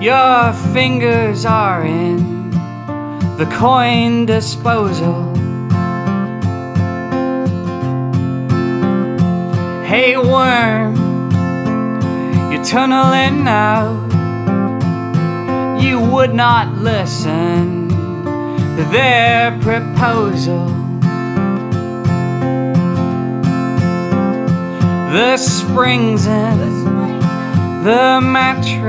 Your fingers are in the coin disposal. Hey worm, you're tunneling out. You would not listen to their proposal. The springs in the mattress